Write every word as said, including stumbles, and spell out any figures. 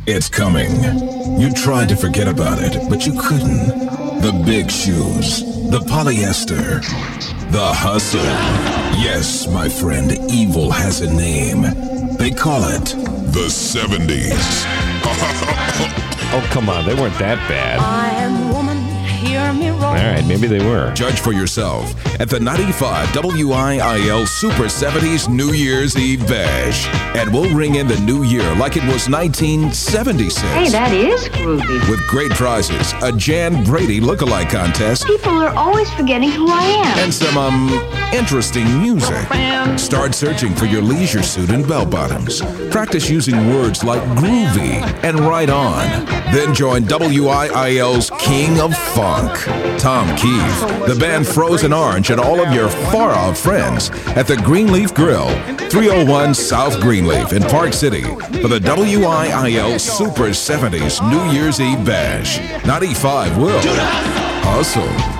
It's coming. You tried to forget about it, but you couldn't. The big shoes, the polyester, the hustle. Yes, my friend, evil has a name. They call it the seventies. Oh, come on. They weren't that bad. I am woman, hear me roar. All right, maybe they were. Judge for yourself at the ninety-five W I I L Super seventies New Year's Eve Bash. And we'll ring in the new year like it was nineteen seventy-six. Hey, that is groovy. With great prizes, a Jan Brady lookalike contest, People are always forgetting who I am. and some, um, interesting music. Start searching for your leisure suit and bell-bottoms. Practice using words like groovy and right on. Then join W I I L's King of Funk, Tom Keefe, the band Frozen Orange, and all of your far-off friends at the Greenleaf Grill, three oh one South Greenleaf in Park City for the W I I L Super seventies New Year's Eve Bash. ninety-five will hustle.